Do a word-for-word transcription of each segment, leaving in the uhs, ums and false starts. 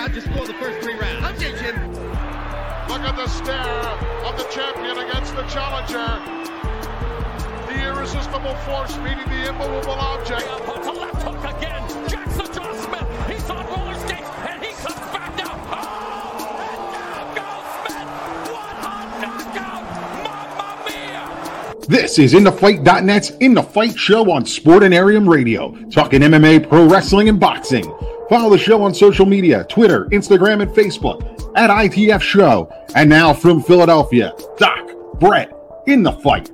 How'd you score the first three rounds? I'm Jim. Look at the stare of the champion against the challenger. The irresistible force meeting the immovable object. Puts a left hook again. Jackson John Smith. He's on roller skates and he comes back down. Oh! And down goes Smith. What a knockout! Mamma mia! This is In The Fight dot net's In The Fight show on Sportinarium Radio, talking M M A, pro wrestling, and boxing. Follow the show on social media, Twitter, Instagram, and Facebook at I T F Show. And now from Philadelphia, Doc, Brett, In The Fight.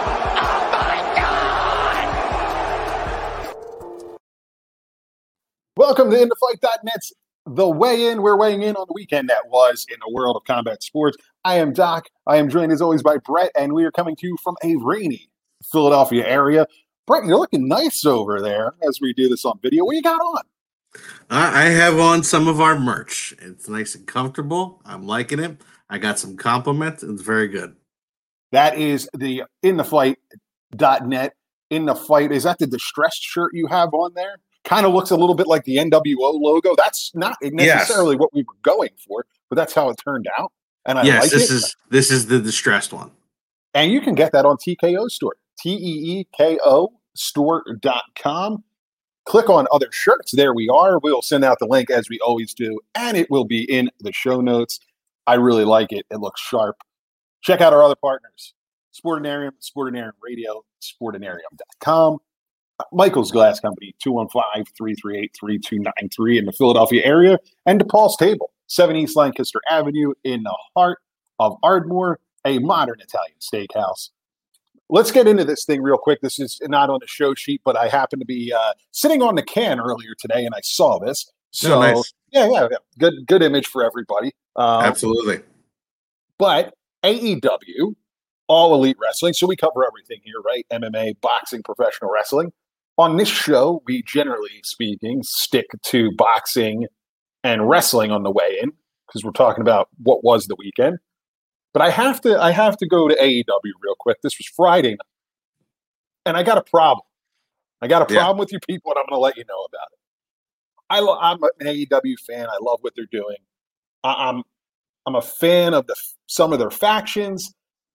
Welcome to In The Fight dot net's The Weigh-In. We're weighing in on the weekend that was in the world of combat sports. I am Doc. I am joined as always by Brett, and we are coming to you from a rainy Philadelphia area. Brett, you're looking nice over there as we do this on video. What you got on? I have on some of our merch. It's nice and comfortable. I'm liking it. I got some compliments. It's very good. That is the In The Fight dot net. In The Fight. Is that the distressed shirt you have on there? Kind of looks a little bit like the N W O logo. That's not necessarily yes. what we were going for, but that's how it turned out. And I yes, like this it. is this is the distressed one. And you can get that on T K O Store. T E E K O store dot com. Click on other shirts. There we are. We'll send out the link as we always do, and it will be in the show notes. I really like it. It looks sharp. Check out our other partners. Sportinarium, Sportinarium Radio, Sportinarium dot com. Michael's Glass Company, two one five, three three eight, three two nine three in the Philadelphia area, and DePaul's Table, seven East Lancaster Avenue in the heart of Ardmore, a modern Italian steakhouse. Let's get into this thing real quick. This is not on the show sheet, but I happened to be uh, sitting on the can earlier today, and I saw this. So, oh, nice. yeah, yeah, yeah, good, good image for everybody. Um, Absolutely. But A E W, All Elite Wrestling, so we cover everything here, right? M M A, boxing, professional wrestling. On this show, we generally speaking stick to boxing and wrestling on the way in because we're talking about what was the weekend. But I have to I have to go to A E W real quick. This was Friday night, and I got a problem. I got a problem yeah. with you people, and I'm going to let you know about it. I lo- I'm an A E W fan. I love what they're doing. I- I'm I'm a fan of the some of their factions.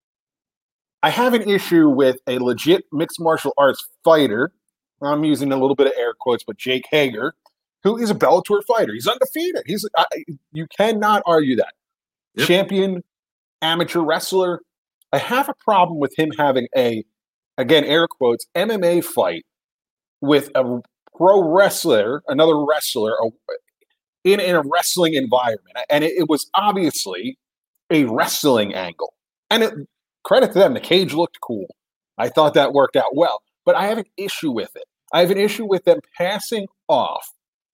I have an issue with a legit mixed martial arts fighter. I'm using a little bit of air quotes, but Jake Hager, who is a Bellator fighter. He's undefeated. He's I, you cannot argue that. Yep. Champion amateur wrestler. I have a problem with him having a, again, air quotes, M M A fight with a pro wrestler, another wrestler, a, in, in a wrestling environment. And it, it was obviously a wrestling angle. And it, credit to them, the cage looked cool. I thought that worked out well. But I have an issue with it. I have an issue with them passing off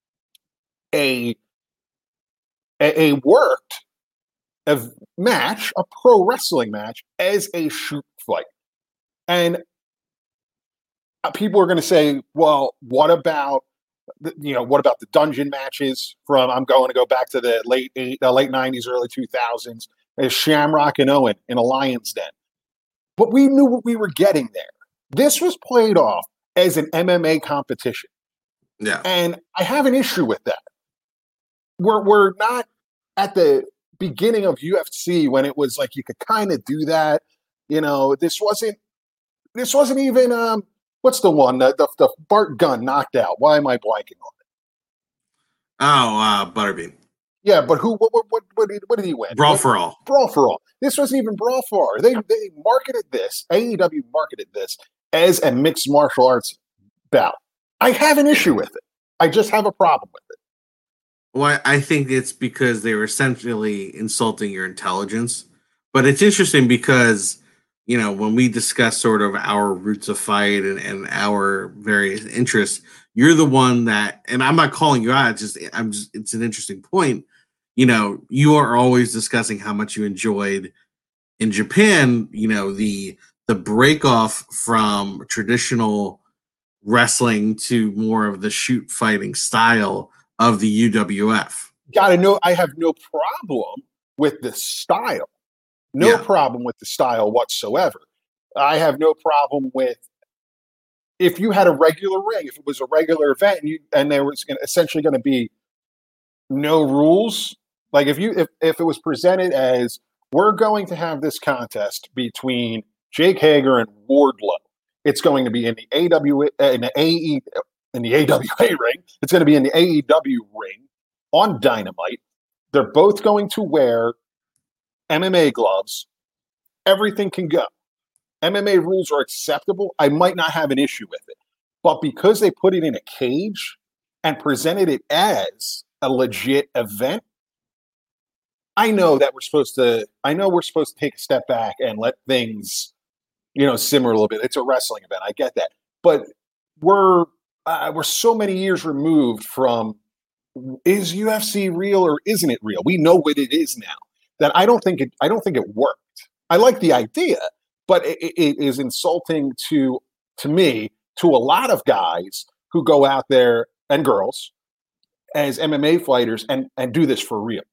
a, a, a worked a match, a pro wrestling match, as a shoot fight. And people are going to say, well, what about, the, you know, what about the dungeon matches from, I'm going to go back to the late eight, the late nineties, early two thousands, as Shamrock and Owen in a Lion's Den. But we knew what we were getting there. This was played off as an M M A competition. Yeah. And I have an issue with that. We're, we're not at the beginning of U F C when it was like you could kind of do that. You know, this wasn't this wasn't even um what's the one the, the the Bart Gunn knocked out. Why am I blanking on it? Oh, uh, Butterbean. Yeah, but who? What? What? What, what, did, what did he win? Brawl what, for all. Brawl for all. This wasn't even Brawl for all. They they marketed this. A E W marketed this as a mixed martial arts bout. I have an issue with it. I just have a problem with it. Well, I think it's because they were essentially insulting your intelligence. But it's interesting because, you know, when we discuss sort of our roots of fight and, and our various interests, you're the one that, and I'm not calling you out, it's just, I'm just, it's an interesting point. You know, you are always discussing how much you enjoyed in Japan, you know, the, the break off from traditional wrestling to more of the shoot fighting style of the U W F. Gotta know, I have no problem with the style. No yeah. problem with the style whatsoever. I have no problem with if you had a regular ring, if it was a regular event, and, you, and there was gonna, essentially going to be no rules. Like if you if, if it was presented as we're going to have this contest between Jake Hager and Wardlow, it's going to be in the A W in the A E in the A W A ring. It's going to be in the A E W ring on Dynamite. They're both going to wear M M A gloves. Everything can go. M M A rules are acceptable. I might not have an issue with it. But because they put it in a cage and presented it as a legit event, I know that we're supposed to I know we're supposed to take a step back and let things, you know, simmer a little bit. It's a wrestling event. I get that. But we're uh, we're so many years removed from is U F C real or isn't it real? We know what it is now. That I don't think it I don't think it worked. I like the idea, but it, it is insulting to to me, to a lot of guys who go out there and girls as M M A fighters and, and do this for real.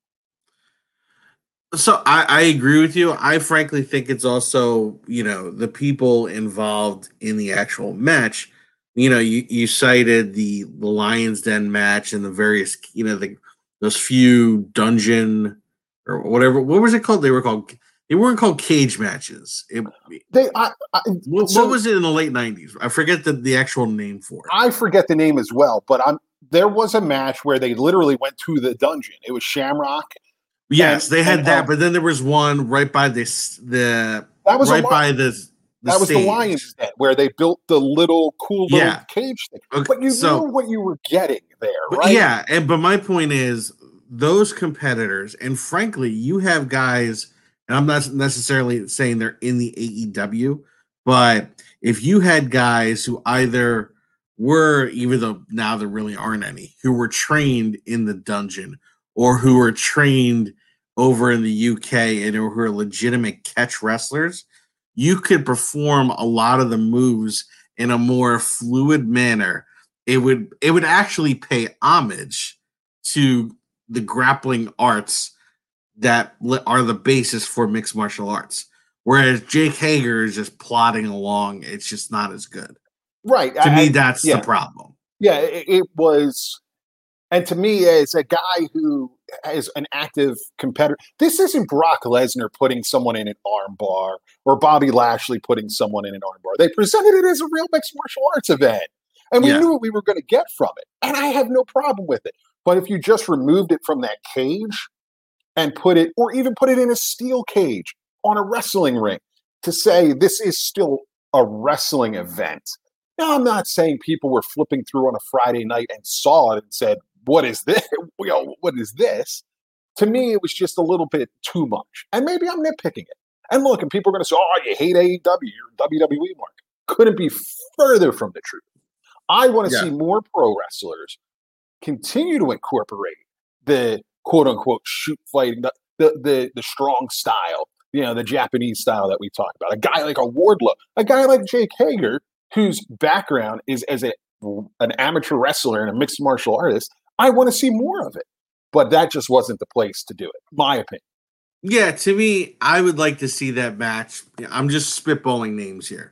So I, I agree with you. I frankly think it's also, you know, the people involved in the actual match. You know, you, you cited the, the Lion's Den match and the various, you know, the those few dungeon or whatever. What was it called? They were called. They weren't called cage matches. It, they, I, I, what, so, what was it in the late nineties? I forget the, the actual name for it. I forget the name as well, but I'm there was a match where they literally went to the dungeon. It was Shamrock. Yes, and, they had and, that, um, but then there was one right by this the that was right a by the, the that was stage. the Lions Den where they built the little cool little Yeah. cage thing. Okay, but you so, knew what you were getting there, but right? Yeah, and but my point is those competitors, and frankly, you have guys, and I'm not necessarily saying they're in the A E W, but if you had guys who either were, even though now there really aren't any, who were trained in the dungeon or who were trained over in the U K and who are legitimate catch wrestlers, you could perform a lot of the moves in a more fluid manner. It would it would actually pay homage to the grappling arts that are the basis for mixed martial arts. Whereas Jake Hager is just plodding along. It's just not as good. Right. To I, me, that's yeah. the problem. Yeah, it, it was. And to me, as a guy who is an active competitor, this isn't Brock Lesnar putting someone in an armbar or Bobby Lashley putting someone in an armbar. They presented it as a real mixed martial arts event. And we Yeah. knew what we were going to get from it. And I have no problem with it. But if you just removed it from that cage and put it, or even put it in a steel cage on a wrestling ring to say this is still a wrestling event. Now, I'm not saying people were flipping through on a Friday night and saw it and said, what is this? You know, what is this? To me, it was just a little bit too much. And maybe I'm nitpicking it. And look, and people are going to say, oh, you hate A E W, you're W W E mark. Couldn't be further from the truth. I want to Yeah. see more pro wrestlers continue to incorporate the quote-unquote shoot fighting, the, the, the, the strong style, you know, the Japanese style that we talk about. A guy like a Wardlow, a guy like Jake Hager, whose background is as a, an amateur wrestler and a mixed martial artist. I want to see more of it. But that just wasn't the place to do it, my opinion. Yeah, to me, I would like to see that match. I'm just spitballing names here.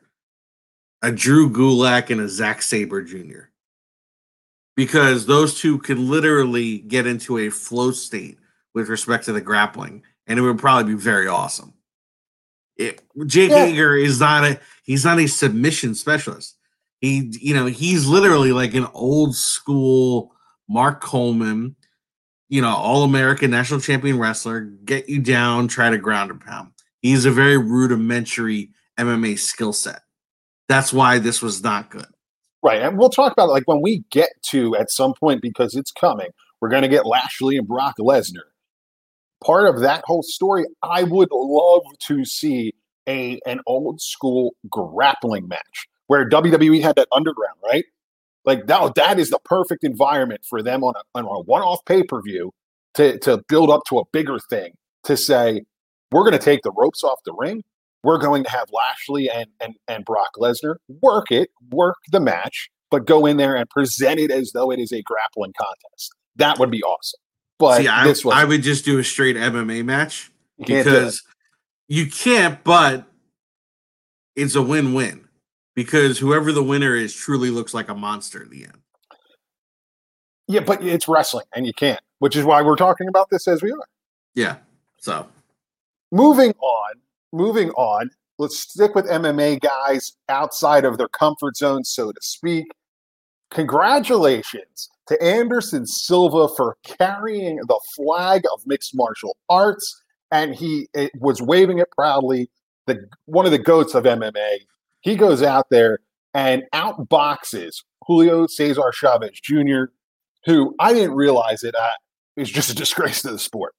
A Drew Gulak and a Zack Sabre Junior Because those two could literally get into a flow state with respect to the grappling, and it would probably be very awesome. It, Jake Yeah. Hager is not a he's not a submission specialist. He, you know, he's literally like an old school Mark Coleman, you know, all-American national champion wrestler, get you down, try to ground and pound. He's a very rudimentary M M A skill set. That's why this was not good. Right. And we'll talk about it like when we get to at some point, because it's coming, we're going to get Lashley and Brock Lesnar. Part of that whole story, I would love to see a an old school grappling match where W W E had that underground, right? Like that, that is the perfect environment for them on a, on a one-off pay-per-view to, to build up to a bigger thing, to say, we're going to take the ropes off the ring. We're going to have Lashley and, and, and Brock Lesnar work it, work the match, but go in there and present it as though it is a grappling contest. That would be awesome. But See, I, this was I would just do a straight M M A match You can't do because you can't, but it's a win-win because whoever the winner is truly looks like a monster in the end. Yeah, but it's wrestling, and you can't. which is why we're talking about this as we are. Yeah. So moving on, moving on, let's stick with M M A guys outside of their comfort zone, so to speak. Congratulations to Anderson Silva for carrying the flag of mixed martial arts, and he it was waving it proudly. The one of the goats of M M A. He goes out there and outboxes Julio Cesar Chavez Junior, who I didn't realize it uh, is just a disgrace to the sport.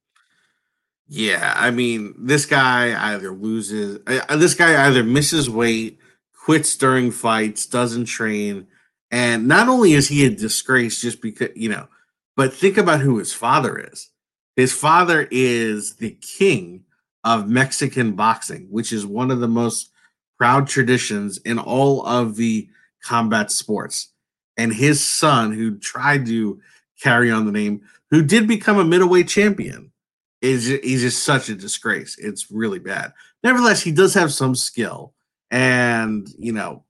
Yeah, I mean, this guy either loses, uh, this guy either misses weight, quits during fights, doesn't train, and not only is he a disgrace just because, you know, but think about who his father is. His father is the king of Mexican boxing, which is one of the most proud traditions in all of the combat sports. And his son, who tried to carry on the name, who did become a middleweight champion, is he's just such a disgrace. It's really bad. Nevertheless, he does have some skill. And, you know,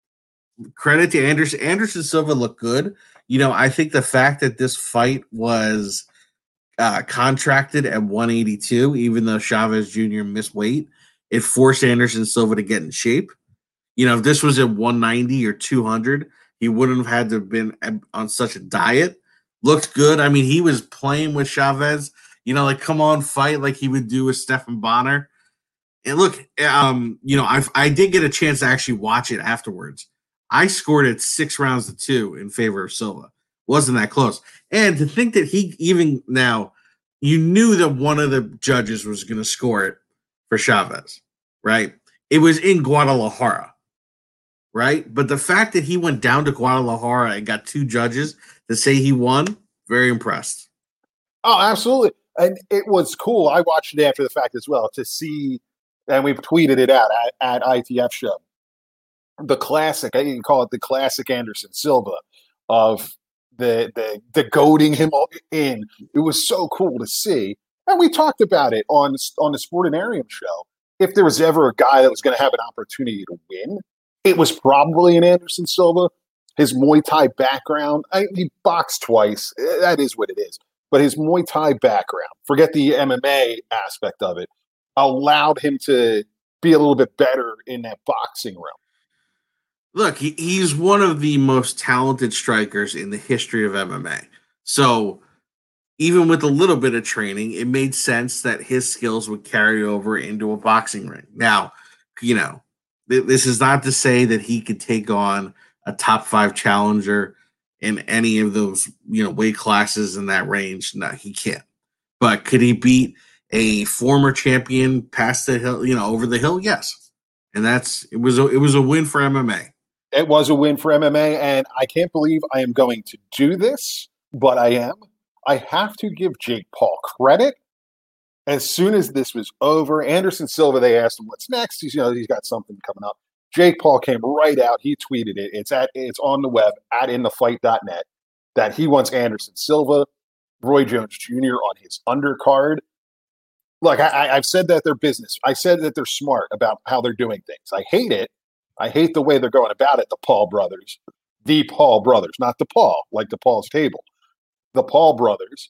credit to Anderson. Anderson Silva looked good. You know, I think the fact that this fight was uh, contracted at one eighty-two, even though Chavez Junior missed weight, it forced Anderson Silva to get in shape. You know, if this was at one ninety or two hundred, he wouldn't have had to have been on such a diet. Looked good. I mean, he was playing with Chavez, you know, like, come on, fight like he would do with Stephan Bonner. And look, um, you know, I I did get a chance to actually watch it afterwards. I scored it six rounds to two in favor of Silva. Wasn't that close. And to think that he even now, you knew that one of the judges was going to score it for Chavez, right? It was in Guadalajara, right? But the fact that he went down to Guadalajara and got two judges to say he won, very impressed. Oh, absolutely. And it was cool. I watched it after the fact as well to see, and we tweeted it out at, at I T F Show. The classic, I can call it the classic Anderson Silva of the the the goading him in. It was so cool to see. And we talked about it on, on the Sportinarium show. If there was ever a guy that was going to have an opportunity to win, it was probably an Anderson Silva. His Muay Thai background, I, he boxed twice. That is what it is. But his Muay Thai background, forget the M M A aspect of it, allowed him to be a little bit better in that boxing realm. Look, he, he's one of the most talented strikers in the history of M M A. So even with a little bit of training, it made sense that his skills would carry over into a boxing ring. Now, you know, th- this is not to say that he could take on a top five challenger in any of those, you know, weight classes in that range. No, he can't. But could he beat a former champion past the hill, you know, over the hill? Yes. And that's, it was a, it was a win for M M A. It was a win for M M A, and I can't believe I am going to do this, but I am. I have to give Jake Paul credit. As soon as this was over, Anderson Silva, they asked him what's next. He's, you know, he's got something coming up. Jake Paul came right out. He tweeted it. It's at it's on the web at in the fight dot net that he wants Anderson Silva, Roy Jones Junior on his undercard. Look, I, I've said that they're business. I said that they're smart about how they're doing things. I hate it. I hate the way they're going about it, the Paul brothers. The Paul brothers, not the Paul, like the Paul's table. The Paul brothers.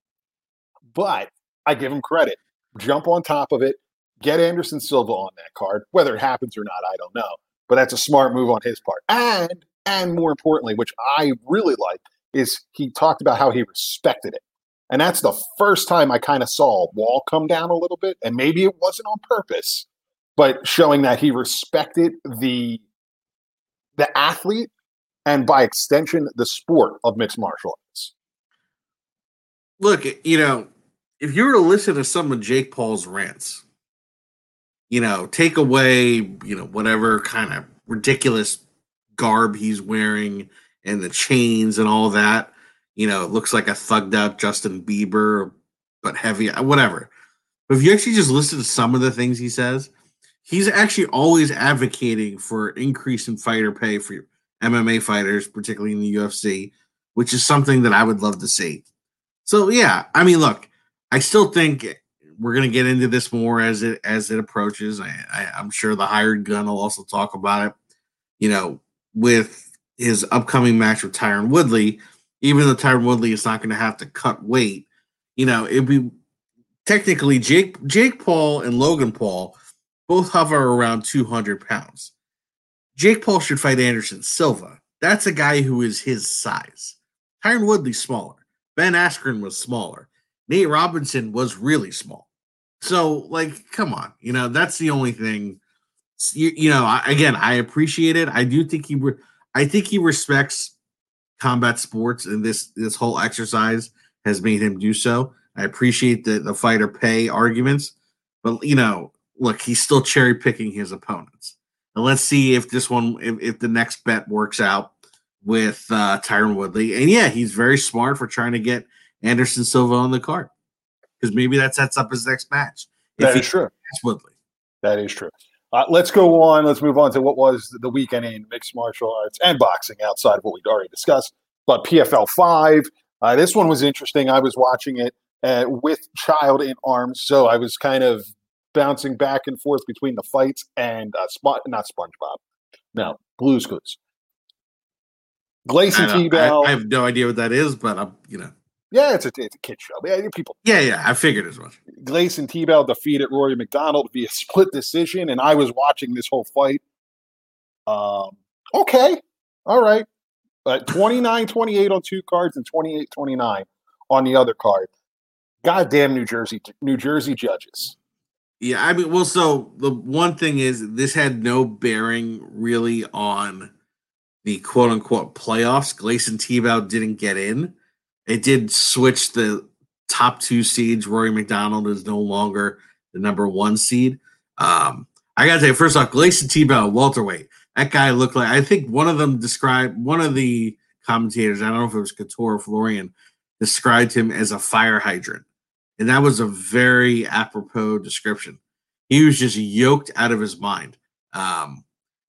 But I give them credit. Jump on top of it. Get Anderson Silva on that card. Whether it happens or not, I don't know. But that's a smart move on his part. And, and more importantly, which I really like, is he talked about how he respected it. And that's the first time I kind of saw a wall come down a little bit. And maybe it wasn't on purpose, but showing that he respected the the athlete and, by extension, the sport of mixed martial arts. Look, you know, if you were to listen to some of Jake Paul's rants, you know, take away, you know, whatever kind of ridiculous garb he's wearing and the chains and all that, you know, it looks like a thugged out Justin Bieber, but heavy, whatever. But if you actually just listen to some of the things he says, he's actually always advocating for increase in fighter pay for M M A fighters, particularly in the U F C, which is something that I would love to see. So, yeah, I mean, look, I still think we're going to get into this more as it as it approaches. I, I, I'm sure the hired gun will also talk about it. You know, with his upcoming match with Tyron Woodley, even though Tyron Woodley is not going to have to cut weight, you know, it'd be technically Jake Jake Paul and Logan Paul both hover around two hundred pounds. Jake Paul should fight Anderson Silva. That's a guy who is his size. Tyron Woodley's smaller. Ben Askren was smaller. Nate Robinson was really small. So, like, come on. You know, that's the only thing. You, you know, I, again, I appreciate it. I do think he re- I think he respects combat sports, and this this whole exercise has made him do so. I appreciate the, the fighter pay arguments. But, you know, look, he's still cherry picking his opponents. And let's see if this one, if, if the next bet works out with uh, Tyron Woodley. And yeah, he's very smart for trying to get Anderson Silva on the card, because maybe that sets up his next match. That if is true. Woodley. That is true. Uh, let's go on. Let's move on to what was the weekend in mixed martial arts and boxing outside of what we'd already discussed. But P F L five, uh, this one was interesting. I was watching it uh, with child in arms, so I was kind of bouncing back and forth between the fights and uh, Sp- not SpongeBob, no, Blue's Clues. Gleison Tibau. I, I have no idea what that is, but I'm, you know. Yeah, it's a it's a kid show. Yeah, people. Yeah, yeah, I figured as much. Gleison Tibau defeated Rory McDonald via split decision, and I was watching this whole fight. Um, okay, all right. Uh, twenty-nine twenty-eight on two cards and twenty-eight twenty-nine on the other card. Goddamn New Jersey, New Jersey judges. Yeah, I mean, well, so the one thing is this had no bearing really on the quote-unquote playoffs. Gleison Tibau didn't get in. It did switch the top two seeds. Rory McDonald is no longer the number one seed. Um, I got to say, first off, Gleison Tibau, welterweight. That guy looked like, I think one of them described, one of the commentators, I don't know if it was Couture or Florian, described him as a fire hydrant. And that was a very apropos description. He was just yoked out of his mind. Um,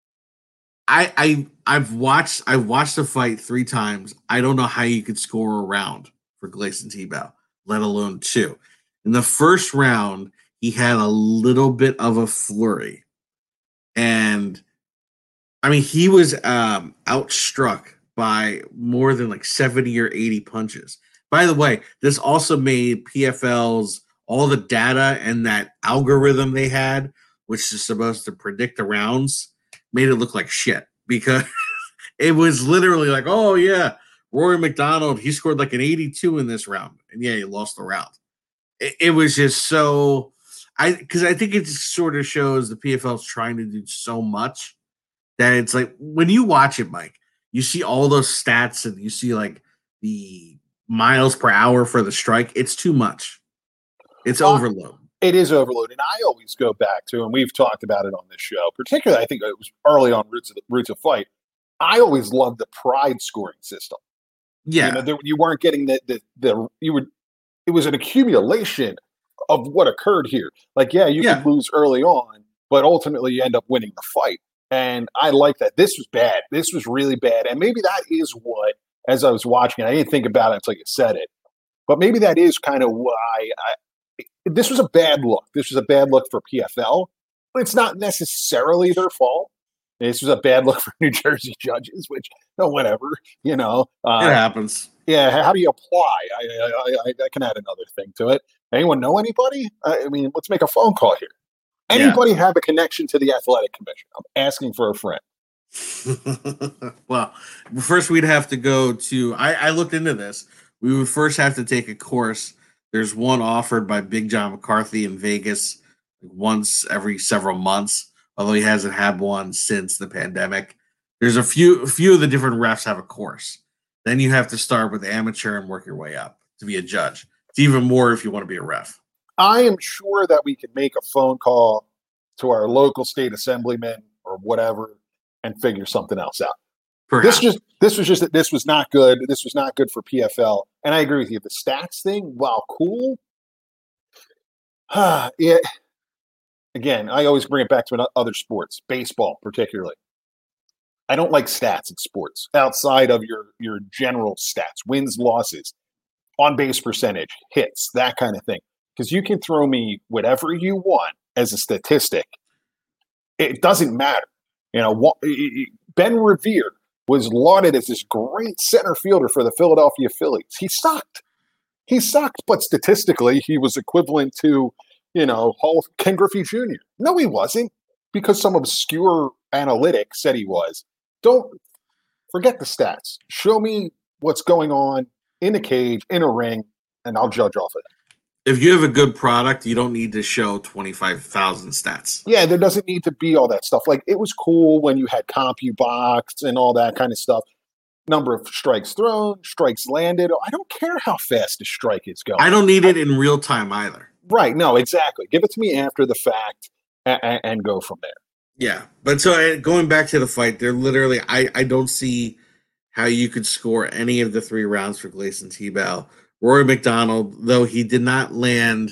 I, I, I've watched, I've watched the fight three times. I don't know how you could score a round for Gleison Tibau, let alone two. In the first round, he had a little bit of a flurry. And, I mean, he was um, outstruck by more than like seventy or eighty punches. By the way, this also made P F L's, all the data and that algorithm they had, which is supposed to predict the rounds, made it look like shit, because it was literally like, oh, yeah, Rory McDonald, he scored like an eighty-two in this round. And yeah, he lost the round. It, it was just so, I because I think it just sort of shows the P F L's trying to do so much that it's like, when you watch it, Mike, you see all those stats and you see like the miles per hour for the strike. It's too much. It's uh, overload. It is overload. And I always go back to, and we've talked about it on this show, particularly I think it was early on Roots of, the, Roots of Fight. I always loved the pride scoring system. Yeah. You know, there, you weren't getting the, the, the, you would, it was an accumulation of what occurred here. Like, yeah, you yeah. could lose early on, but ultimately you end up winning the fight. And I like that. This was bad. This was really bad. And maybe that is what, as I was watching it, I didn't think about it until you said it, but maybe that is kind of why I, this was a bad look. This was a bad look for P F L, but it's not necessarily their fault. This was a bad look for New Jersey judges, which, no, whatever, you know. Uh, it happens. Yeah, how do you apply? I, I, I, I can add another thing to it. Anyone know anybody? I mean, let's make a phone call here. Anybody yeah. have a connection to the athletic commission? I'm asking for a friend. Well, first we'd have to go to, I, I looked into this. We would first have to take a course. There's one offered by Big John McCarthy in Vegas once every several months, although he hasn't had one since the pandemic. There's a few, a few of the different refs have a course. Then you have to start with amateur and work your way up to be a judge. It's even more if you want to be a ref. I am sure that we could make a phone call to our local state assemblyman or whatever and figure something else out. Perhaps. This just this was just that this was not good. This was not good for P F L. And I agree with you. The stats thing, wow, cool. yeah. Again, I always bring it back to other sports, baseball particularly. I don't like stats in sports outside of your your general stats, wins, losses, on base percentage, hits, that kind of thing. Because you can throw me whatever you want as a statistic. It doesn't matter. You know, Ben Revere was lauded as this great center fielder for the Philadelphia Phillies. He sucked. He sucked, but statistically, he was equivalent to, you know, Hall Ken Griffey Junior No, he wasn't, because some obscure analytic said he was. Don't forget the stats. Show me what's going on in a cage, in a ring, and I'll judge off of that. If you have a good product, you don't need to show twenty-five thousand stats. Yeah, there doesn't need to be all that stuff. Like, it was cool when you had CompuBox and all that kind of stuff. Number of strikes thrown, strikes landed. I don't care how fast the strike is going. I don't need it in real time either. Right. No, exactly. Give it to me after the fact and, and go from there. Yeah. But so going back to the fight, they're literally, I, I don't see how you could score any of the three rounds for Gleison Tibau. Rory McDonald, though he did not land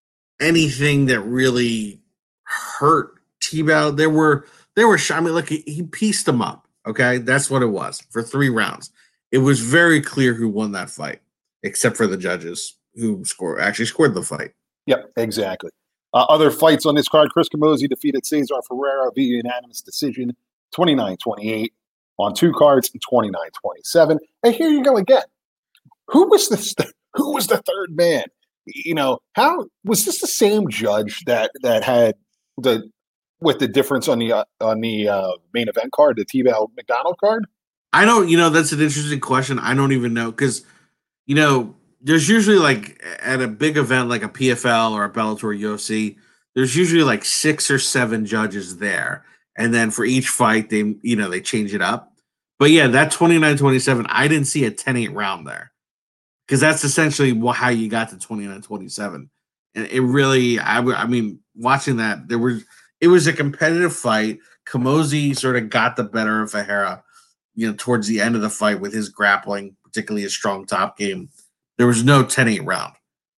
anything that really hurt Tibau, there were, there were, I mean, look, he, he pieced them up. Okay, that's what it was for three rounds. It was very clear who won that fight, except for the judges who scored actually scored the fight. Yep, exactly. Uh, other fights on this card: Chris Camozzi defeated Cesar Ferreira via unanimous decision, twenty-nine twenty-eight on two cards, twenty-nine twenty-seven. And here you go again. Who was the who was the third man? You know, how was this the same judge that that had the with the difference on the uh, on the uh, main event card, the Tibau McDonald card? I don't, you know, that's an interesting question. I don't even know because, you know, there's usually like at a big event like a P F L or a Bellator U F C, there's usually like six or seven judges there. And then for each fight, they, you know, they change it up. But yeah, that twenty-nine twenty-seven, I didn't see a ten eight round there because that's essentially how you got to twenty-nine twenty-seven. And it really, I, I mean, watching that, there was, it was a competitive fight. Camozzi sort of got the better of Ferreira, you know, towards the end of the fight with his grappling, particularly his strong top game. There was no ten eight round.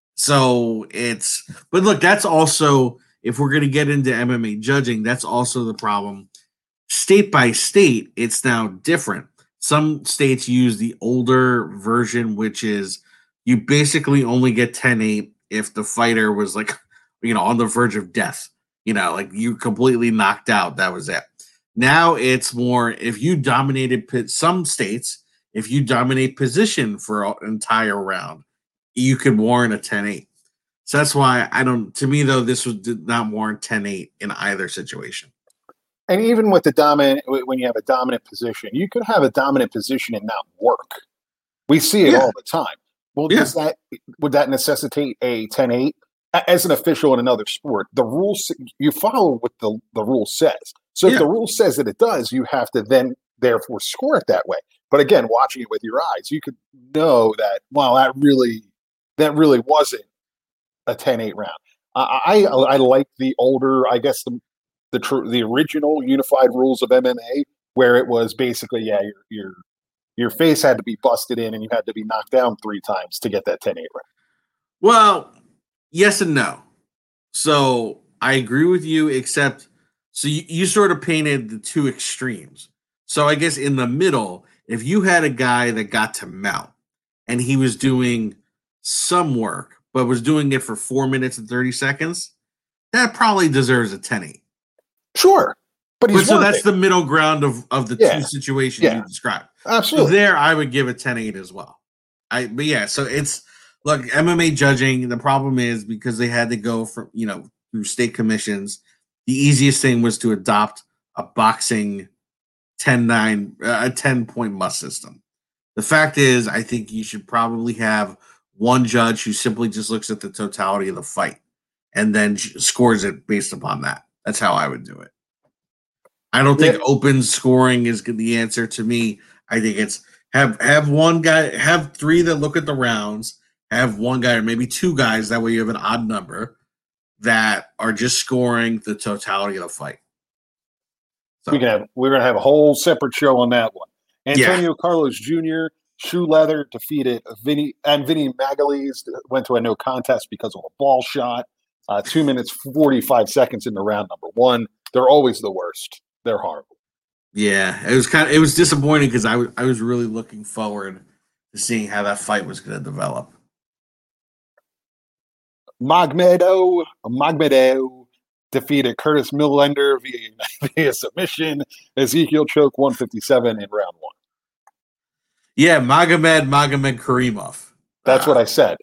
So it's, but look, that's also, if we're going to get into M M A judging, that's also the problem. State by state, it's now different. Some states use the older version, which is you basically only get ten eight if the fighter was like, you know, on the verge of death. You know, like you completely knocked out. That was it. Now it's more if you dominated some states, if you dominate position for an entire round, you could warrant a ten eight. So that's why I don't, to me though, this was did not warrant ten eight in either situation. And even with the dominant, when you have a dominant position, you could have a dominant position and not work. We see it yeah. all the time. Well, yeah. does that, would that necessitate a ten eight? As an official in another sport, the rules, you follow what the, the rule says. So if yeah. the rule says that it does, you have to then therefore score it that way. But again, watching it with your eyes, you could know that, wow, that really, that really wasn't a ten eight round. I, I, I like the older, I guess the, the tr- the original unified rules of M M A, where it was basically, yeah, your, your, your face had to be busted in and you had to be knocked down three times to get that ten eight round. Well, yes and no. So I agree with you, except so you, you sort of painted the two extremes. So I guess in the middle, if you had a guy that got to mount and he was doing some work, but was doing it for four minutes and thirty seconds, that probably deserves a ten eight. Sure. But, he's but so that's it. The middle ground of, of the yeah. two situations yeah. you described. Absolutely. So there I would give a ten eight as well. I but yeah, so it's look, M M A judging, the problem is because they had to go from, you know, through state commissions, the easiest thing was to adopt a boxing ten nine, uh, a ten-point must system. The fact is, I think you should probably have one judge who simply just looks at the totality of the fight and then scores it based upon that. That's how I would do it. I don't think yeah. open scoring is the answer to me. I think it's have have one guy, have three that look at the rounds, have one guy or maybe two guys, that way you have an odd number, that are just scoring the totality of the fight. So, we can have, we're going to have a whole separate show on that one. Antonio yeah. Carlos Junior, Shoe Leather defeated Vinny, and Vinny Magalhães went to a no contest because of a ball shot. Uh, two minutes, forty-five seconds into round number one. They're always the worst. They're horrible. Yeah, it was kind of, it was disappointing because I was, I was really looking forward to seeing how that fight was going to develop. Magmedo, Magmedo defeated Curtis Millender via, via submission. Ezekiel choke one fifty-seven in round one. Yeah, Magomed Magomed Karimov. That's uh, what I said.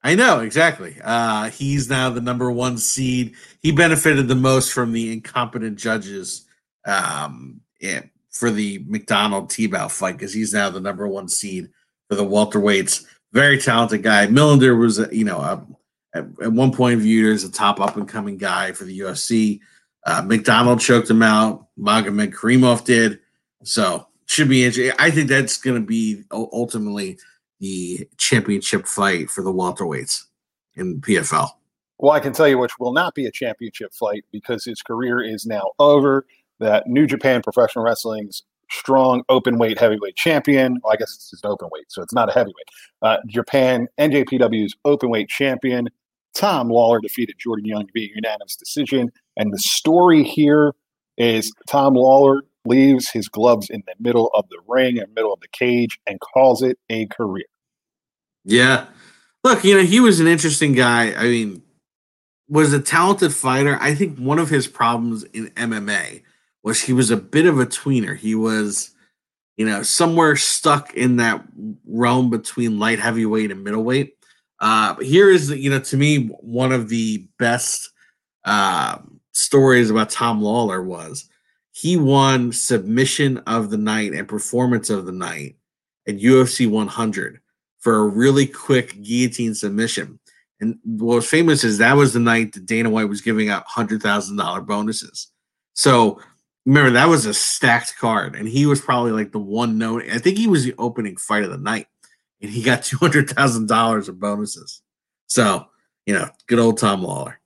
I know, exactly. Uh, he's now the number one seed. He benefited the most from the incompetent judges um, yeah, for the McDonald T-Bow fight because he's now the number one seed for the welterweights. Very talented guy. Millender was, you know, a, at, at one point viewed as a top up-and-coming guy for the U F C. Uh, McDonald choked him out. Magomed Karimov did. So, should be interesting. I think that's going to be ultimately the championship fight for the welterweights in P F L. Well, I can tell you which will not be a championship fight because his career is now over. That New Japan Professional Wrestling's strong open weight heavyweight champion. Well, I guess it's just open weight, so it's not a heavyweight. Uh, Japan N J P W's open weight champion Tom Lawler defeated Jordan Young via unanimous decision. And the story here is Tom Lawler leaves his gloves in the middle of the ring, in the middle of the cage, and calls it a career. Yeah. Look, you know, he was an interesting guy. I mean, was a talented fighter. I think one of his problems in M M A was he was a bit of a tweener. He was, you know, somewhere stuck in that realm between light heavyweight and middleweight. Uh, but here is, you know, to me, one of the best uh, stories about Tom Lawler was he won submission of the night and performance of the night at U F C one hundred for a really quick guillotine submission. And what was famous is that was the night that Dana White was giving out one hundred thousand dollars bonuses. So remember, that was a stacked card, and he was probably like the one note. I think he was the opening fight of the night, and he got two hundred thousand dollars of bonuses. So, you know, good old Tom Lawler.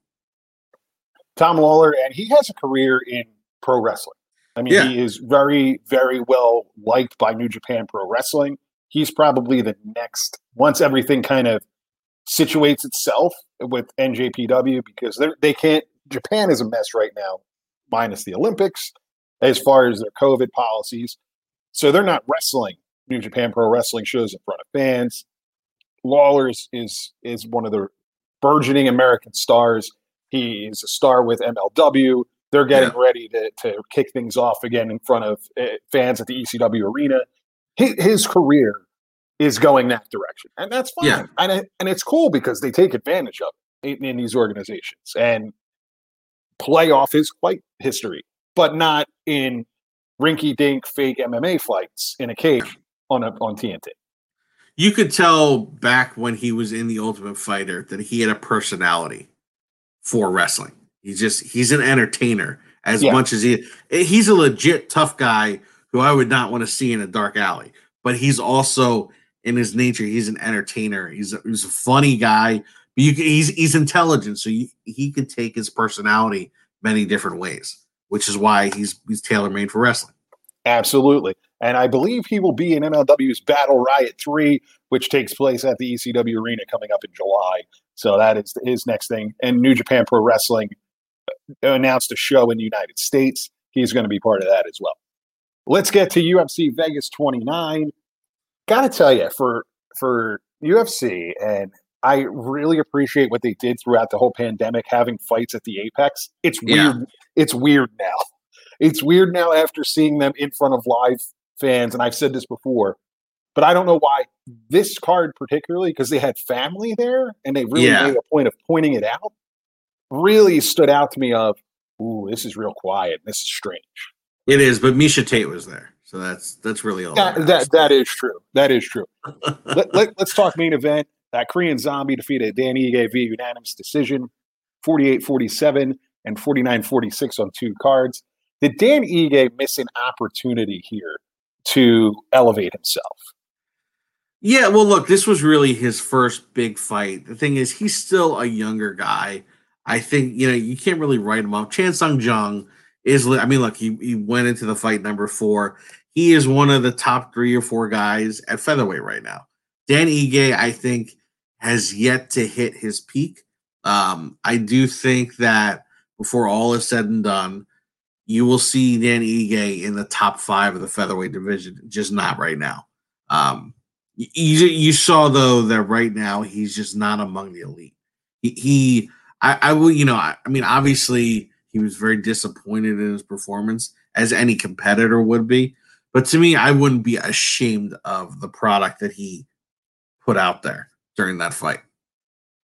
Tom Lawler, and he has a career in pro wrestling. I mean, yeah. He is very, very well liked by New Japan Pro Wrestling. He's probably the next, once everything kind of situates itself with N J P W, because they they can't, Japan is a mess right now, minus the Olympics, as far as their COVID policies. So they're not wrestling New Japan Pro Wrestling shows in front of fans. Lawler is, is, is one of the burgeoning American stars. He is a star with M L W. They're getting yeah. ready to, to kick things off again in front of uh, fans at the E C W arena. His, his career is going that direction, and that's fine. Yeah. And it, and it's cool because they take advantage of it in, in these organizations and play off his fight history, but not in rinky-dink fake M M A fights in a cage on a, on T N T. You could tell back when he was in The Ultimate Fighter that he had a personality for wrestling. He's just, he's an entertainer as yeah. much as he, he's a legit tough guy who I would not want to see in a dark alley, but he's also in his nature, he's an entertainer. He's a, he's a funny guy, but you can, he's, he's intelligent. So you, he could take his personality many different ways, which is why he's, he's tailor-made for wrestling. Absolutely. And I believe he will be in M L W's Battle Riot three, which takes place at the E C W Arena coming up in July. So that is his next thing. And New Japan Pro Wrestling announced a show in the United States. He's going to be part of that as well. Let's get to U F C Vegas twenty-nine. Got to tell you, for for U F C, and I really appreciate what they did throughout the whole pandemic, having fights at the Apex. It's weird. Yeah. It's weird now. It's weird now after seeing them in front of live fans, and I've said this before, but I don't know why this card particularly, because they had family there, and they really yeah. made a point of pointing it out, really stood out to me of, ooh, this is real quiet. This is strange. It is, but Miesha Tate was there. So that's that's really all. That, that, that is true. That is true. let, let, let's talk main event. That Korean Zombie defeated Dan Ige via unanimous decision, forty-eight forty-seven and forty-nine forty-six on two cards. Did Dan Ige miss an opportunity here to elevate himself? Yeah, well, look, this was really his first big fight. The thing is, he's still a younger guy. I think, you know, you can't really write him off. Chan Sung Jung is, I mean, look, he, he went into the fight number four. He is one of the top three or four guys at featherweight right now. Dan Ige, I think, has yet to hit his peak. Um, I do think that before all is said and done, you will see Dan Ige in the top five of the featherweight division, just not right now. Um, you, you saw, though, that right now he's just not among the elite. He, he I, I will, you know, I, I mean, obviously he was very disappointed in his performance, as any competitor would be. But to me, I wouldn't be ashamed of the product that he put out there during that fight.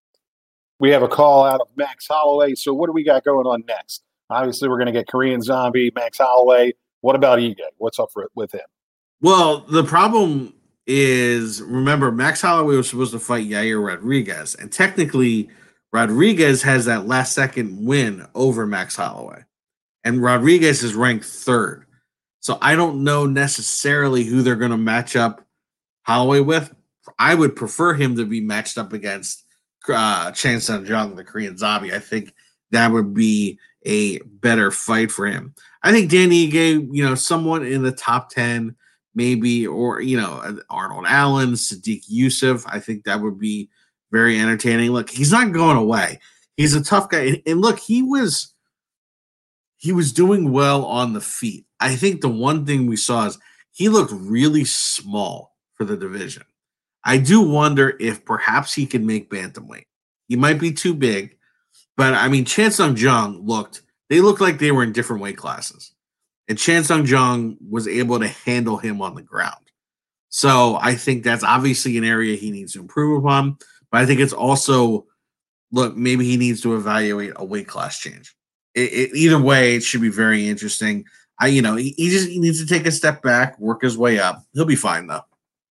We have a call out of Max Holloway. So what do we got going on next? Obviously, we're going to get Korean Zombie, Max Holloway. What about Ige? What's up for, with him? Well, the problem is, remember, Max Holloway was supposed to fight Yair Rodriguez, and technically Rodriguez has that last second win over Max Holloway, and Rodriguez is ranked third. So I don't know necessarily who they're going to match up Holloway with. I would prefer him to be matched up against uh, Chan Sung Jung, the Korean Zombie. I think that would be a better fight for him. I think Danny Ige, you know, someone in the top ten, maybe, or, you know, Arnold Allen, Sadiq Youssef. I think that would be very entertaining. Look, he's not going away. He's a tough guy. And, and look, he was he was doing well on the feet. I think the one thing we saw is he looked really small for the division. I do wonder if perhaps he can make bantamweight. He might be too big, but I mean, Chan Sung Jung looked, they looked like they were in different weight classes. And Chan Sung Jung was able to handle him on the ground. So I think that's obviously an area he needs to improve upon. But I think it's also, look, maybe he needs to evaluate a weight class change. It, it, either way, it should be very interesting. I, you know, he, he just he needs to take a step back, work his way up. He'll be fine, though.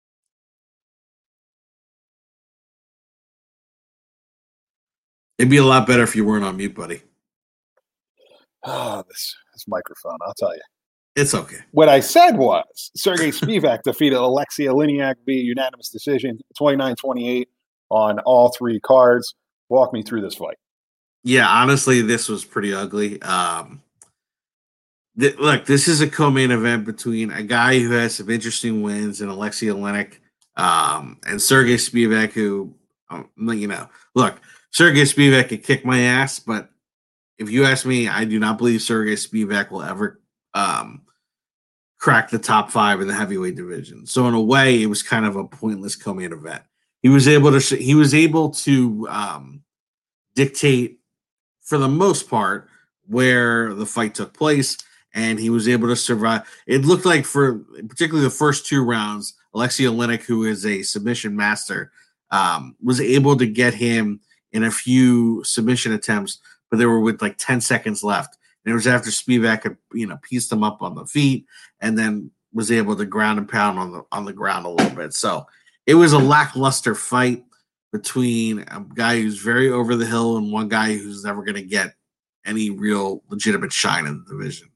It'd be a lot better if you weren't on mute, buddy. Oh, this, this microphone, I'll tell you. It's okay. What I said was Sergey Spivak defeated Alexei Oleinik via unanimous decision, twenty-nine twenty-eight on all three cards. Walk me through this fight. Yeah, honestly, this was pretty ugly. Um, th- look, this is a co-main event between a guy who has some interesting wins and Alexei Oleinik um, and Sergey Spivak, who, um, you know, look, Sergey Spivak could kick my ass, but if you ask me, I do not believe Sergey Spivak will ever um, crack the top five in the heavyweight division. So in a way, it was kind of a pointless co-main event. He was able to sh- he was able to um, dictate, for the most part, where the fight took place, and he was able to survive. It looked like, for particularly the first two rounds, Alexei Oleinik, who is a submission master, um, was able to get him in a few submission attempts, but they were with like ten seconds left. And it was after Spivak had, you know, pieced him up on the feet and then was able to ground and pound on the on the ground a little bit. So it was a lackluster fight between a guy who's very over the hill and one guy who's never going to get any real legitimate shine in the division.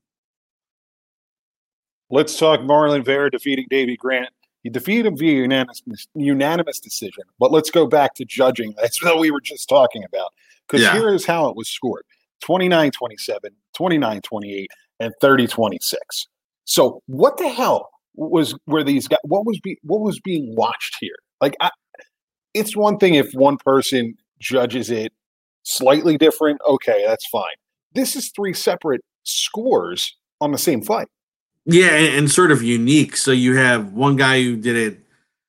Let's talk Marlon Vera defeating Davey Grant. He defeated him via unanimous, unanimous decision. But let's go back to judging. That's what we were just talking about. Because yeah. Here is how it was scored. twenty-nine twenty-seven, twenty-nine twenty-eight, and thirty twenty-six. So what the hell was were these guys? What was be, what was being watched here? Like, I, it's one thing if one person judges it slightly different. Okay, that's fine. This is three separate scores on the same fight. Yeah, and, and sort of unique. So you have one guy who did it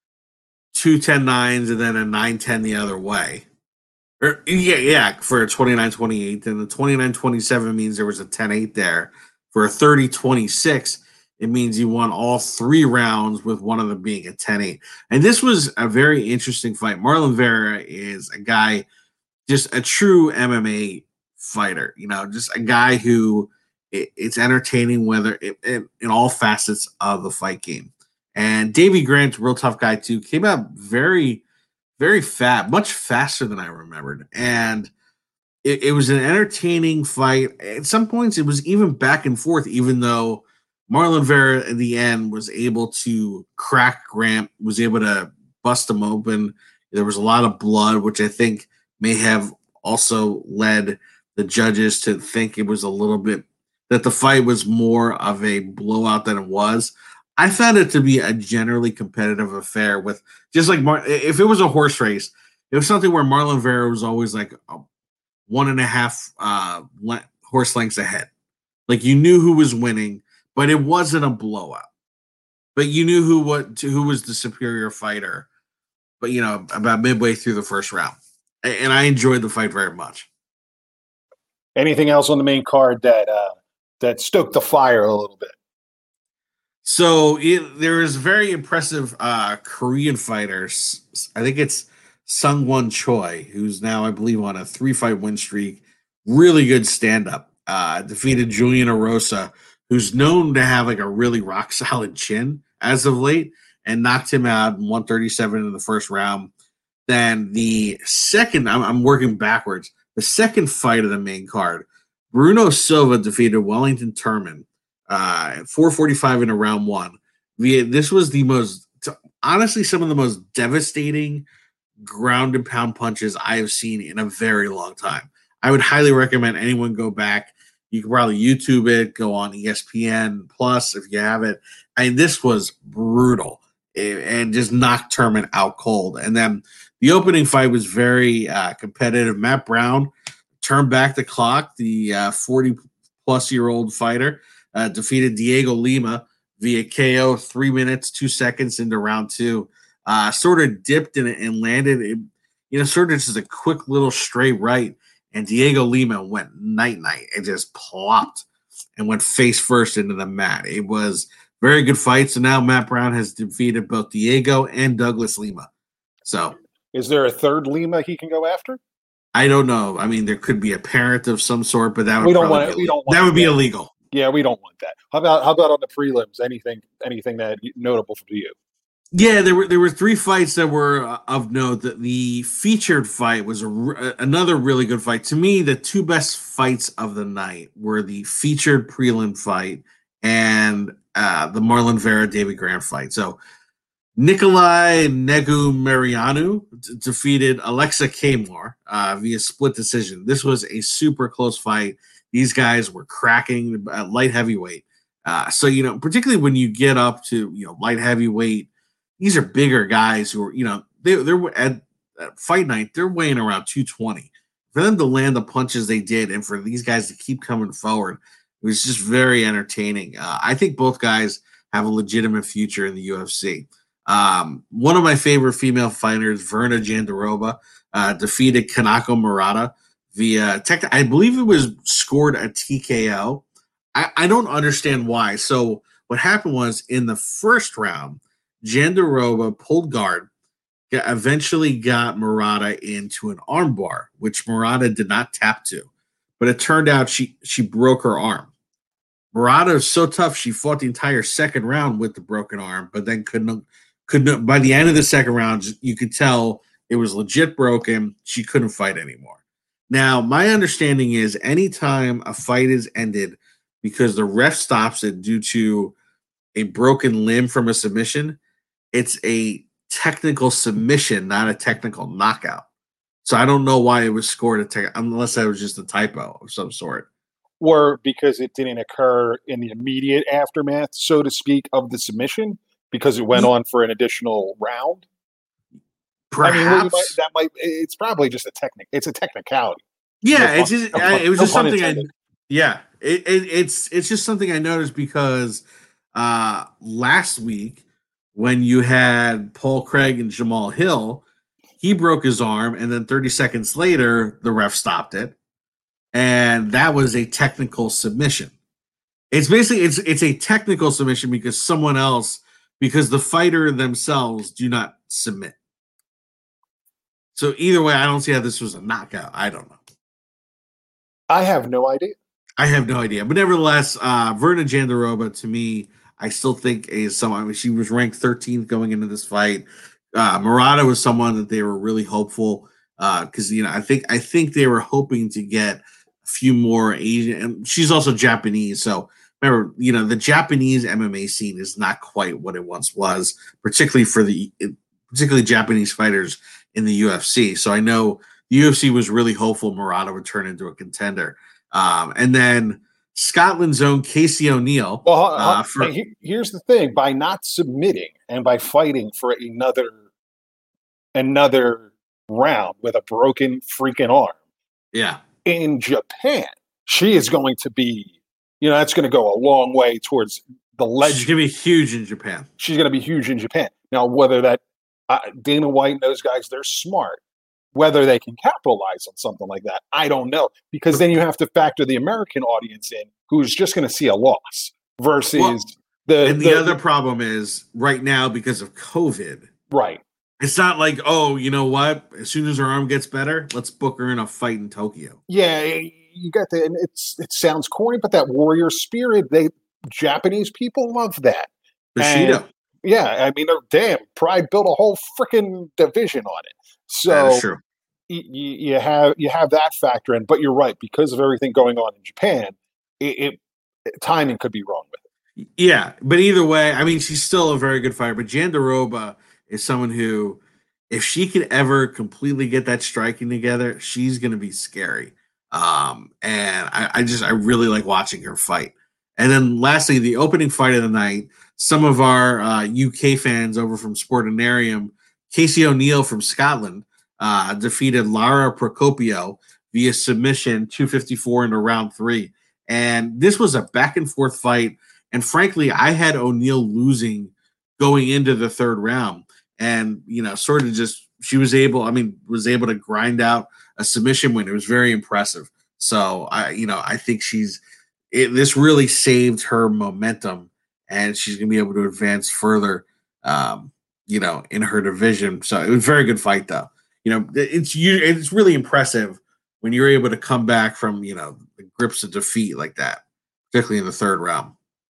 two ten nines and then a nine ten the other way. Or, yeah, yeah, for a twenty-nine twenty-eight. Then the twenty-nine twenty-seven means there was a ten eight there. For a thirty twenty-six, it means you won all three rounds with one of them being a ten eight. And this was a very interesting fight. Marlon Vera is a guy, just a true M M A fighter. You know, just a guy who it, it's entertaining whether it, it, in all facets of the fight game. And Davey Grant, real tough guy too, came out very, very fat, much faster than I remembered. And it, it was an entertaining fight. At some points, it was even back and forth, even though Marlon Vera in the end was able to crack Grant, was able to bust him open. There was a lot of blood, which I think may have also led the judges to think it was a little bit, that the fight was more of a blowout than it was. I found it to be a generally competitive affair with just like Mar- if it was a horse race, it was something where Marlon Vera was always like a one and a half uh, le- horse lengths ahead. Like you knew who was winning, but it wasn't a blowout. But you knew who what who was the superior fighter. But you know, about midway through the first round, and I enjoyed the fight very much. Anything else on the main card that uh, that stoked the fire a little bit? So it, there is very impressive uh, Korean fighters. I think it's Sungwon Choi, who's now, I believe, on a three-fight win streak. Really good stand-up. Uh, defeated Julian Erosa, who's known to have like a really rock-solid chin as of late, and knocked him out in one thirty-seven in the first round. Then the second, I'm, I'm working backwards, the second fight of the main card, Bruno Silva defeated Wellington Turman, uh, four forty-five in a round one. Via, this was the most, honestly, some of the most devastating ground and pound punches I have seen in a very long time. I would highly recommend anyone go back. You can probably YouTube it, go on E S P N Plus if you have it. I mean, this was brutal and just knocked Turman out cold. And then the opening fight was very uh, competitive. Matt Brown turned back the clock. The forty-plus-year-old fighter uh, defeated Diego Lima via K O three minutes, two seconds into round two. Uh, sort of dipped in it and landed, it, you know, sort of just a quick little straight right. And Diego Lima went night-night and just plopped and went face first into the mat. It was very good fight. So now Matt Brown has defeated both Diego and Douglas Lima. So, is there a third Lima he can go after? I don't know. I mean, there could be a parent of some sort, but that would we don't want be, we don't want that would be that. illegal. Yeah, we don't want that. How about how about on the prelims? Anything anything that notable for you? Yeah, there were there were three fights that were uh, of note. That the featured fight was a, another really good fight. To me, the two best fights of the night were the featured prelim fight and uh, the Marlon Vera David Grant fight. So Nikolai Negumereanu d- defeated Alexa Kamor uh, via split decision. This was a super close fight. These guys were cracking uh, light heavyweight. Uh, so, you know, particularly when you get up to, you know, light heavyweight, these are bigger guys who are, you know, they, they're at, at fight night, they're weighing around two twenty. For them to land the punches they did and for these guys to keep coming forward, it was just very entertaining. Uh, I think both guys have a legitimate future in the U F C. Um, one of my favorite female fighters, Verna Jandiroba, uh, defeated Kanako Murata via tech. I believe it was scored a T K O. I, I don't understand why. So what happened was in the first round, Jandiroba pulled guard, eventually got Murata into an armbar, which Murata did not tap to. But it turned out she she broke her arm. Murata is so tough, she fought the entire second round with the broken arm, but then couldn't couldn't. By the end of the second round, you could tell it was legit broken. She couldn't fight anymore. Now, my understanding is anytime a fight is ended because the ref stops it due to a broken limb from a submission, it's a technical submission, not a technical knockout. So I don't know why it was scored a tech, unless that was just a typo of some sort. Or because it didn't occur in the immediate aftermath, so to speak, of the submission, because it went on for an additional round. Perhaps. I mean, well, you might, that might. It's probably just a technic. It's a technicality. Yeah, no it's fun, just, no I, fun, it was no just something intended. I. Yeah, it, it, it's it's just something I noticed because uh, last week when you had Paul Craig and Jamal Hill, he broke his arm, and then thirty seconds later, the ref stopped it, and that was a technical submission. It's basically it's it's a technical submission because someone else, because the fighter themselves do not submit. So either way, I don't see how this was a knockout. I don't know. I have no idea. I have no idea. But nevertheless, uh, Verna Jandiroba, to me, I still think is someone. I mean, she was ranked thirteenth going into this fight. Uh, Murata was someone that they were really hopeful because uh, you know I think I think they were hoping to get a few more Asian. And she's also Japanese, so remember, you know, the Japanese M M A scene is not quite what it once was, particularly for the particularly Japanese fighters in the U F C. So I know the U F C was really hopeful Murata would turn into a contender. Um, and then Scotland's own Casey O'Neill. Well, uh, for, hey, here's the thing: by not submitting and by fighting for another another round with a broken freaking arm, yeah, in Japan, she is going to be. You know, that's going to go a long way towards the legend. She's going to be huge in Japan. She's going to be huge in Japan. Now, whether that uh, Dana White and those guys, they're smart. Whether they can capitalize on something like that, I don't know. Because then you have to factor the American audience in, who's just going to see a loss versus well, the. And the, the other problem is right now because of COVID. Right. It's not like, oh, you know what? As soon as her arm gets better, let's book her in a fight in Tokyo. Yeah, you got the. And it's it sounds corny, but that warrior spirit, they Japanese people love that. Bushido. And, yeah, I mean, oh, damn, Pride built a whole freaking division on it. So That is true. y- y- you have you have that factor in, but you're right, because of everything going on in Japan, it, it timing could be wrong with it. Yeah, but either way, I mean, she's still a very good fighter. But Jandiroba is someone who, if she could ever completely get that striking together, she's going to be scary. Um, and I, I just, I really like watching her fight. And then lastly, the opening fight of the night, some of our uh, U K fans over from Sportinarium, Casey O'Neill from Scotland, uh, defeated Lara Procopio via submission, two fifty-four into round three. And this was a back and forth fight. And frankly, I had O'Neill losing going into the third round. And, you know, sort of just, she was able, I mean, was able to grind out a submission win. It was very impressive. So, I, you know, I think she's, it, this really saved her momentum, and she's going to be able to advance further, um, you know, in her division. So it was a very good fight, though. You know, it's it's really impressive when you're able to come back from, you know, the grips of defeat like that, particularly in the third round.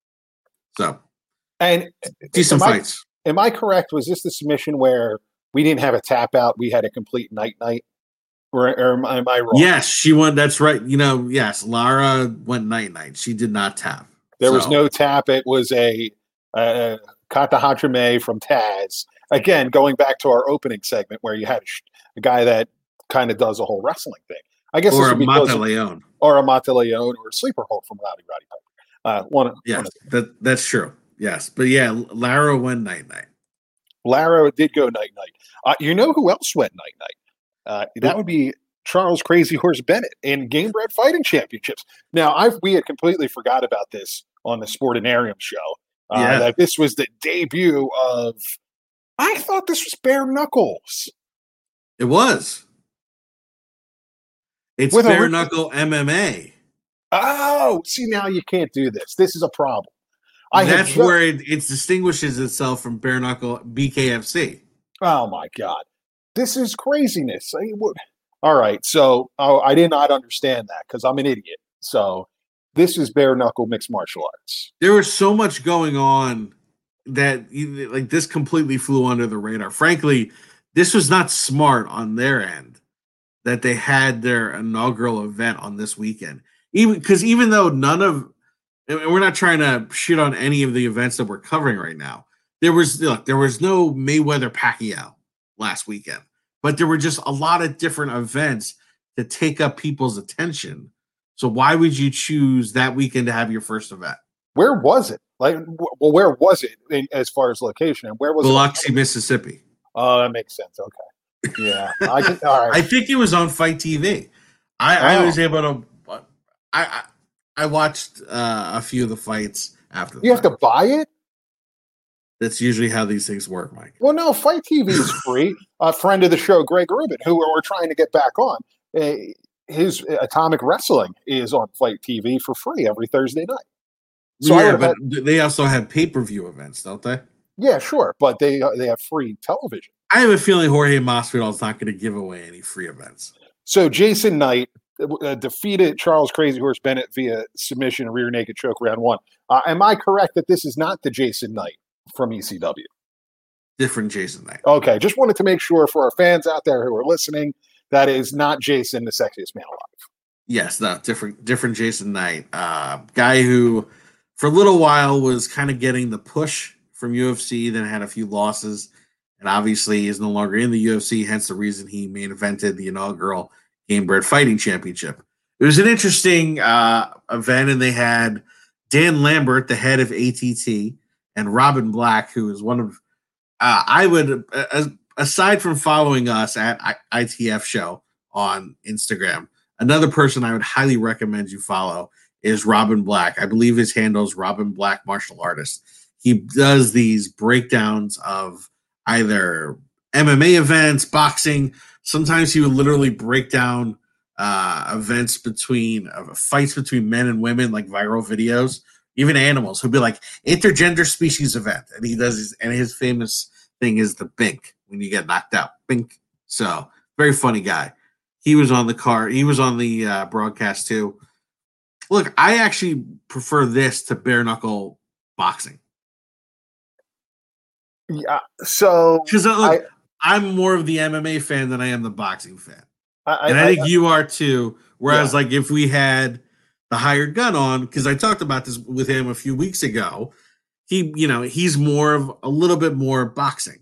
So, And decent am I, fights. am I correct? Was this the submission where we didn't have a tap out? We had a complete night night? Or, or am, am I wrong? Yes, she won. That's right. You know, yes, Lara went night night. She did not tap. There So, was no tap. It was a uh, Kata Hajime from Taz. Again, going back to our opening segment where you had a, sh- a guy that kind of does a whole wrestling thing. I guess or this a would be close- Mata Leon. or a Mata Leon or a sleeper hold from Rowdy Roddy Piper. Uh, one, Yes, one of that that's true. Yes, but yeah, Lara went night night. Lara did go night night. Uh, you know who else went night night? Uh, that would be Charles Crazy Horse Bennett in Game Bred Fighting Championships. Now, I've we had completely forgot about this on the Sportinarium show. Uh, Yeah. That this was the debut of. I thought this was Bare Knuckles. It was. It's With a bare re- knuckle M M A. Oh, see, now you can't do this. This is a problem. I have That's ju- where it, it distinguishes itself from bare knuckle B K F C. Oh my God, this is craziness. I, what, all right, so oh, I did not understand that because I'm an idiot. So this is bare knuckle mixed martial arts. There was so much going on that you- like this completely flew under the radar. Frankly, this was not smart on their end that they had their inaugural event on this weekend. Even because even though none of and we're not trying to shit on any of the events that we're covering right now. There was look, there was no Mayweather Pacquiao last weekend, but there were just a lot of different events to take up people's attention. So why would you choose that weekend to have your first event? Where was it? Like, w- well, where was it in, as far as location? And where was Biloxi, it? Mississippi. Oh, that makes sense. Okay, yeah. I can, all right. I think it was on Fight T V. I, I Oh. was able to. I I, I watched uh, a few of the fights after. The you have fight. to buy it. That's usually how these things work, Mike. Well, no, Fight T V is free. A friend of the show, Greg Rubin, who we're trying to get back on, uh, his Atomic Wrestling is on Fight T V for free every Thursday night. So I yeah, would've but had- they also have pay per view events, don't they? Yeah, sure, but they uh, they have free television. I have a feeling Jorge Masvidal is not going to give away any free events. So Jason Knight uh, defeated Charles Crazy Horse Bennett via submission, rear naked choke, round one. Uh, am I correct that this is not the Jason Knight from E C W? Different Jason Knight. Okay, just wanted to make sure for our fans out there who are listening, that is not Jason, the sexiest man alive. Yes, no, different, different Jason Knight. Uh, guy who, for a little while, was kind of getting the push from U F C, then had a few losses, and obviously is no longer in the U F C. Hence the reason he main evented the inaugural Game Bred Fighting Championship. It was an interesting uh, event, and they had Dan Lambert, the head of A T T, and Robin Black, who is one of uh, I would uh, aside from following us at I- ITF Show on Instagram, another person I would highly recommend you follow is Robin Black. I believe his handle is Robin Black Martial Artist. He does these breakdowns of either M M A events, boxing. Sometimes he would literally break down uh, events between uh, fights between men and women, like viral videos, even animals. He'll be like intergender species event, and he does his, and his famous thing is the bink. when you get knocked out. Bink. So very funny guy. He was on the car. He was on the uh, broadcast too. Look, I actually prefer this to bare knuckle boxing. Yeah. So because look, I, I'm more of the M M A fan than I am the boxing fan, I, and I, I think I, you are too. Whereas, yeah. like, if we had the hired gun on, because I talked about this with him a few weeks ago, he, you know, he's more of a little bit more boxing,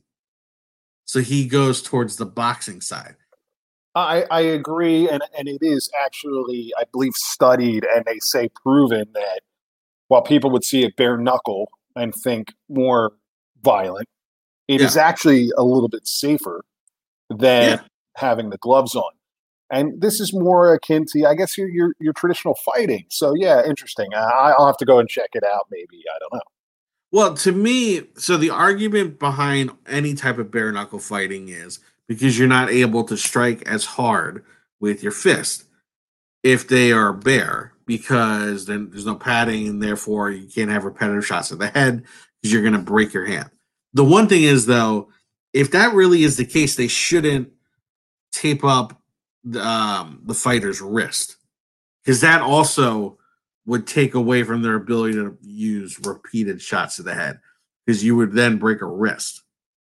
so he goes towards the boxing side. I, I agree, and and it is actually, I believe, studied, and they say proven that while people would see it bare knuckle and think more violent, it yeah. is actually a little bit safer than yeah. having the gloves on. And this is more akin to, I guess, your your, your traditional fighting. So yeah, interesting. I, I'll have to go and check it out. Maybe, I don't know. Well, to me, so the argument behind any type of bare knuckle fighting is because you're not able to strike as hard with your fist if they are bare, because then there's no padding and therefore you can't have repetitive shots to the head because you're going to break your hand. The one thing is, though, if that really is the case, they shouldn't tape up the, um, the fighter's wrist, because that also would take away from their ability to use repeated shots to the head, because you would then break a wrist.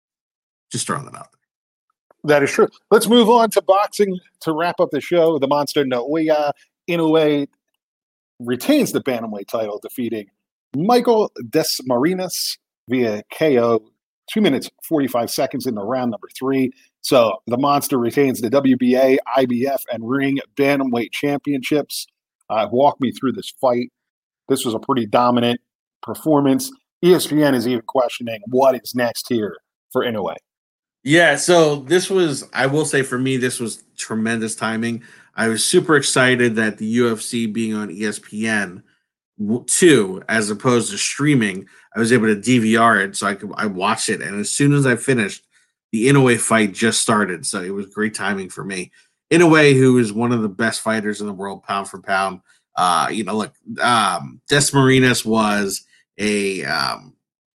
Just throwing that out there. That is true. Let's move on to boxing to wrap up the show. The monster Naoya Inoue retains the bantamweight title, defeating Michael Desmarinas via K O, two minutes, forty-five seconds in the round number three. So the monster retains the W B A, I B F, and Ring Bantamweight Championships. Uh, walk me through this fight. This was a pretty dominant performance. E S P N is even questioning what is next here for Inoue. Yeah, so this was, I will say for me, this was tremendous timing. I was super excited that the U F C being on E S P N too, as opposed to streaming, I was able to D V R it, so I could I watched it. And as soon as I finished, the Inoue fight just started, so it was great timing for me. Inoue, who is one of the best fighters in the world, pound for pound. Uh, you know, look, um, Desmarinas was a um,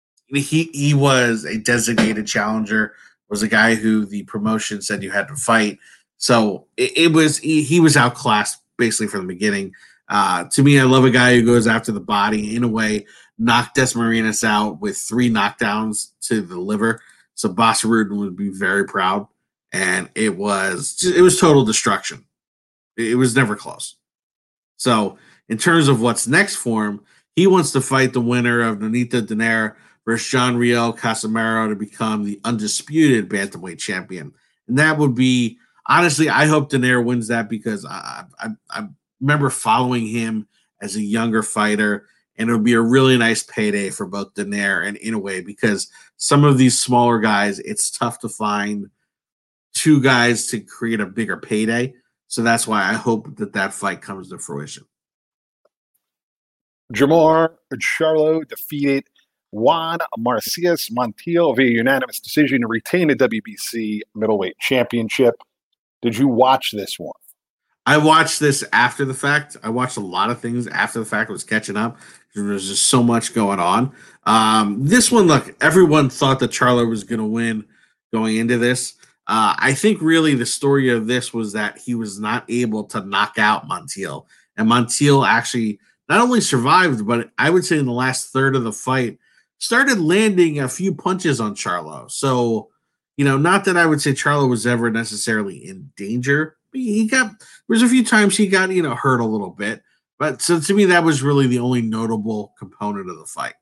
he he was a designated challenger. Was a guy who the promotion said you had to fight. So it, it was he, he was outclassed basically from the beginning. Uh, to me, I love a guy who goes after the body. In a way, knocked Desmarinas out with three knockdowns to the liver. So Bas Rutten would be very proud. And it was it was total destruction. It, it was never close. So in terms of what's next for him, he wants to fight the winner of Nonito Donaire versus John Riel Casimero to become the undisputed bantamweight champion. And that would be, honestly, I hope Donaire wins that, because I, I, I remember following him as a younger fighter, and it would be a really nice payday for both Donaire and Inoue, because some of these smaller guys, it's tough to find two guys to create a bigger payday. So that's why I hope that that fight comes to fruition. Jamar Charlo defeated Juan Marcius Montiel via unanimous decision to retain the W B C middleweight championship. Did you watch this one? I watched this after the fact. I watched a lot of things after the fact. I was catching up. There was just so much going on. Um, this one, look, everyone thought that Charlo was going to win going into this. Uh, I think really the story of this was that he was not able to knock out Montiel. And Montiel actually not only survived, but I would say in the last third of the fight, started landing a few punches on Charlo. So, you know, not that I would say Charlo was ever necessarily in danger. He got, there was a few times he got, you know, hurt a little bit. But so to me, that was really the only notable component of the fight.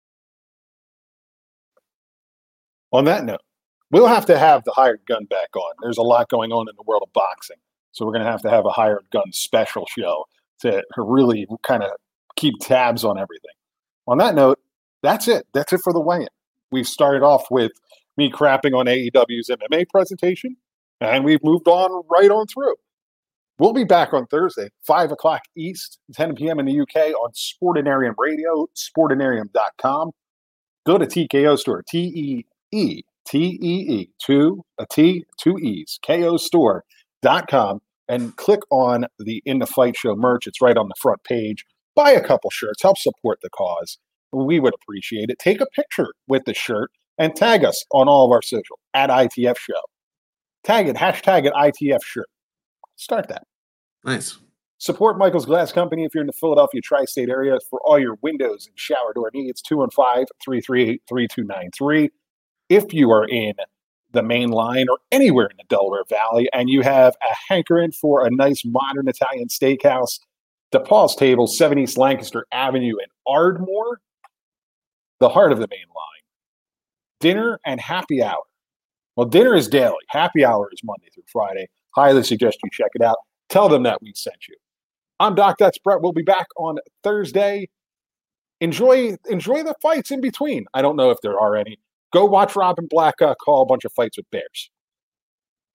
On that note, we'll have to have the hired gun back on. There's a lot going on in the world of boxing. So we're going to have to have a hired gun special show to really kind of keep tabs on everything. On that note, that's it. That's it for the weigh-in. We've started off with me crapping on A E W's M M A presentation, and we've moved on right on through. We'll be back on Thursday, five o'clock East, ten p.m. in the U K on Sportinarium Radio, sportinarium dot com. Go to T K O Store, T E E, T E E, two, a T, two E's, K O store dot com, and click on the In the Fight Show merch. It's right on the front page. Buy a couple shirts. Help support the cause. We would appreciate it. Take a picture with the shirt And tag us on all of our social at I T F Show. Tag it, hashtag it I T F Shirt. Start that. Nice. Support Michael's Glass Company if you're in the Philadelphia tri-state area for all your windows and shower door needs. two one five, three three eight, three two nine three. If you are in the main line or anywhere in the Delaware Valley and you have a hankering for a nice modern Italian steakhouse, DePaul's Table, seven East Lancaster Avenue in Ardmore, the heart of the main line. Dinner and happy hour. Well, dinner is daily. Happy hour is Monday through Friday. Highly suggest you check it out. Tell them that we sent you. I'm Doc. That's Brett. We'll be back on Thursday. Enjoy enjoy the fights in between. I don't know if there are any. Go watch Robin Black uh, call a bunch of fights with bears.